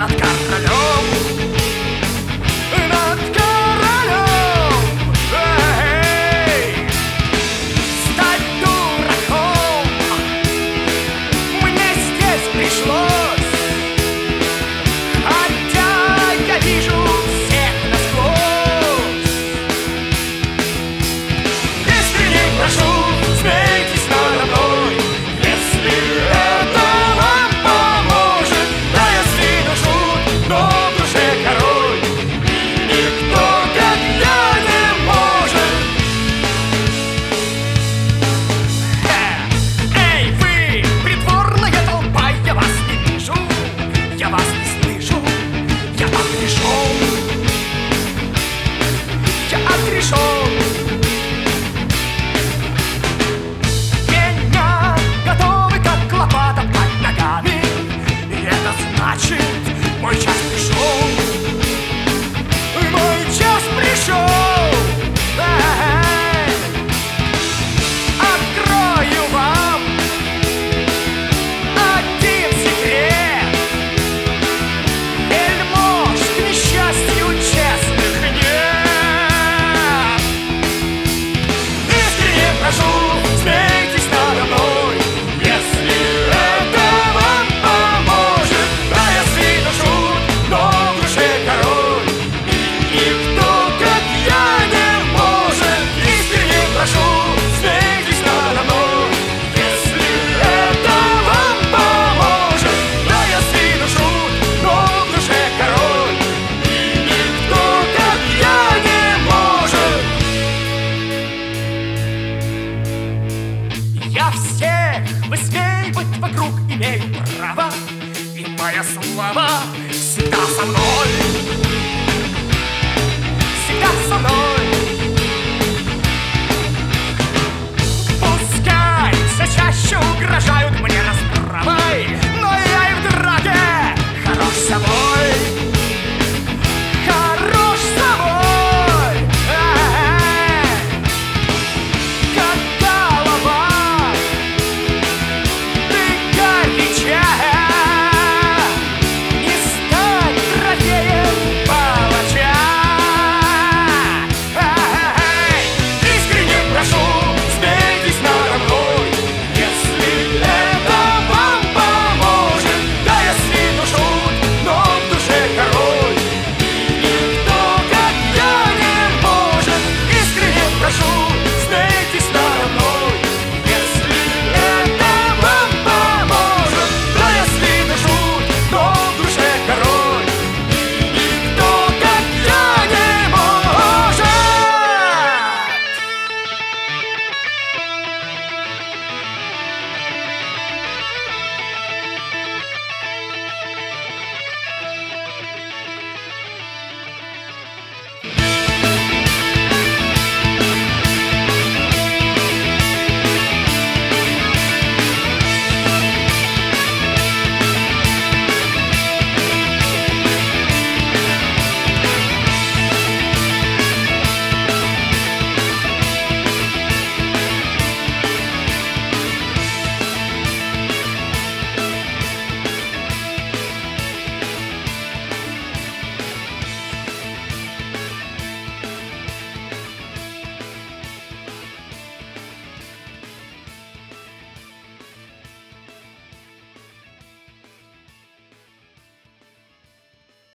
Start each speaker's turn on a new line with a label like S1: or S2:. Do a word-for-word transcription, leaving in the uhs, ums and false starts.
S1: над королем, над королем. Эй! Стать дураком мне здесь пришлось, хотя я вижу всех насквозь. Искренне прошу, смейтесь надо мной, если это вам поможет. Да, я сильно шут, но в душе король, и никто, как я, не может. Эй, вы, притворная толпа, я вас не вижу, я вас не слышу, я отрешен, я отрешен. Меня готовы, как лопата под ногами, и это значит, мой час пришел, мой час пришел. Эй! Открою вам один секрет: вельмож, к несчастью, честных нет. Искренне прошу, смейтесь надо мной, если это вам поможет. Да, я сильно шут, но в душе король, и никто, как я, не может. Искренне прошу, смейтесь надо мной, если это вам поможет. Да, я сильно шут, но в душе король, и никто, как я, не может. Я всех высмеивать вокруг имею право, и моя слава всегда со мной.